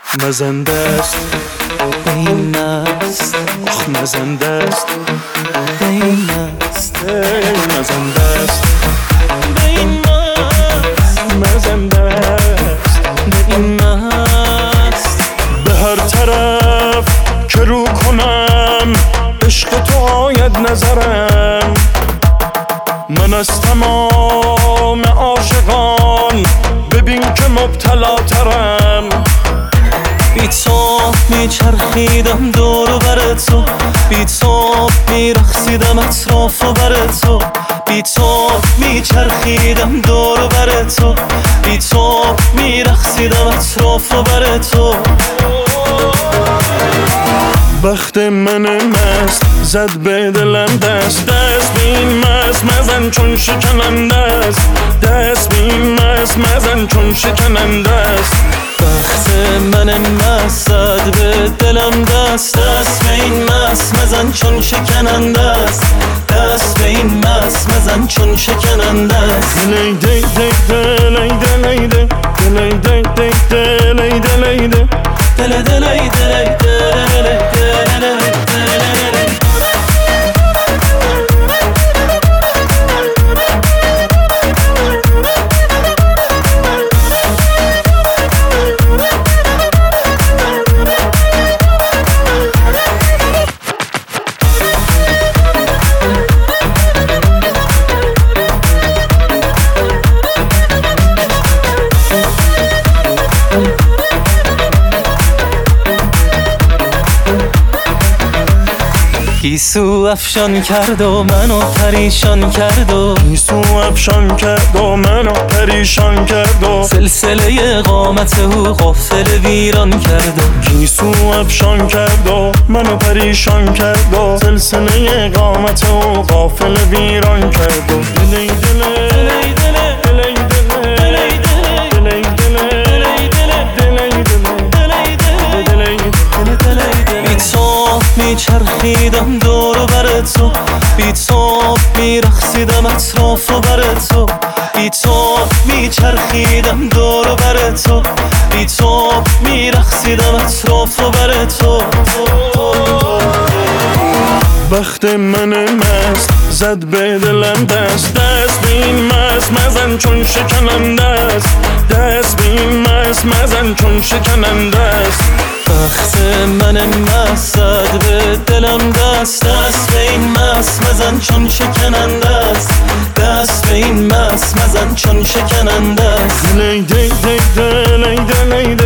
مزنده است این است، آخ مزنده است این است، مزنده است این است، مزنده است این است. به هر طرف که رو کنم عشق تو آید نظرم، من از تمام عاشقان ببین که مبتلا ترم. بی تو میچرخیدم دور و بر تو، بی تو میرقصیدم اطراف و بر تو، بی تو میچرخیدم دور و بر تو، بی تو میرقصیدم اطراف و بر تو. بخت من مست زد به دلم دست، دست بین مست مزن چون شکننده است، دست بین مست مزن چون شکننده است. بخت من مست زد به دلم دست، دست به این مست مزن چون شکننده است، دست به این مست مزن چون شکننده است. دلی دی دی دلی دلی دی دلی دی دی دلی دلی دی دلی دلی دلی دلی گیسو افشان کرد و منو پریشان کرد و گیسو افشان کرد و منو پریشان کرد و سلسله قامت او غافل ویران کرد و گیسو افشان کرد و منو پریشان کرد و سلسله قامت او غافل ویران کرد و دلی دلی دلی دلی دلی میچرخیدم دور و بر تو، بی تو میرقصیدم اطراف و بر تو، بی تو میچرخیدم دور و بر تو، بی تو میرقصیدم اطراف و بر تو. بخت من مست زد به دلم دست، دست به این مست مزن چون شکننده است، دست به این مست مزن چون شکننده است. بخت من مست زد به دلم دست، دست به این مست مزن چون شکننده است، دست به این مست مزن چون شکننده است. دلی دی دی دلی دلی